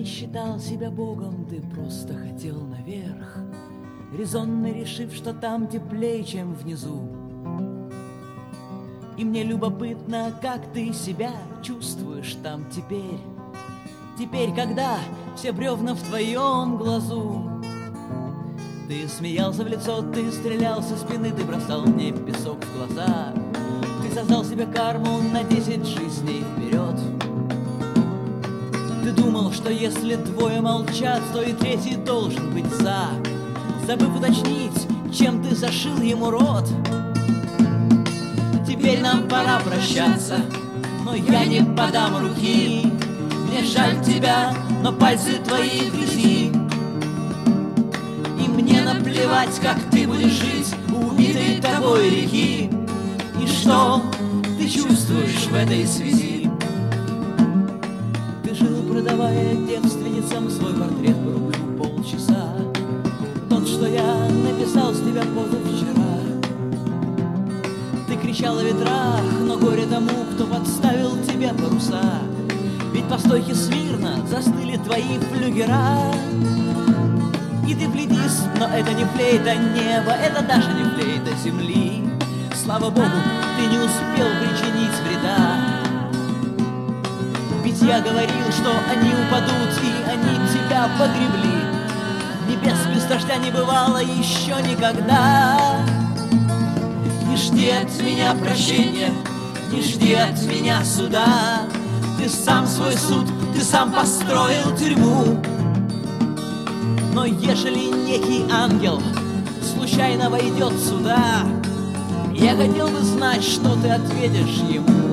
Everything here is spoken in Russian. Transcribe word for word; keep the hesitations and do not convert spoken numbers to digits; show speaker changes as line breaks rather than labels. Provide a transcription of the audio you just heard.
не считал себя богом, ты просто хотел наверх, резонно решив, что там теплее, чем внизу. И мне любопытно, как ты себя чувствуешь там теперь. Теперь, когда все бревна в твоем глазу. Ты смеялся в лицо, ты стрелял со спины, ты бросал мне песок в глаза. Ты создал себе карму на десять жизней вперед. Ты думал, что если двое молчат, то и третий должен быть за, забыв уточнить, чем ты зашил ему рот. Теперь нам пора прощаться, но я не подам руки. Мне жаль тебя, но пальцы твои в грязи. И мне наплевать, как ты будешь жить у убитой тобой реки. И что ты чувствуешь в этой связи? Ты жил, продавая девственницам свой портрет по рублю полчаса. Тот, что я написал с тебя позавчера. Ты кричал о ветрах, но горе тому, кто подставил тебе паруса. Ведь по стойке смирно застыли твои флюгера. И ты флейтист, но это не флейта неба, это даже не флейта земли. Слава Богу, ты не успел причинить вреда. Ведь я говорил, что они упадут, и они тебя погребли. Небес без дождя не бывало еще никогда. Не жди от меня прощения, не жди от меня суда. Ты сам свой суд, ты сам построил тюрьму. Но ежели некий ангел случайно войдет сюда, я хотел бы знать, что ты ответишь ему.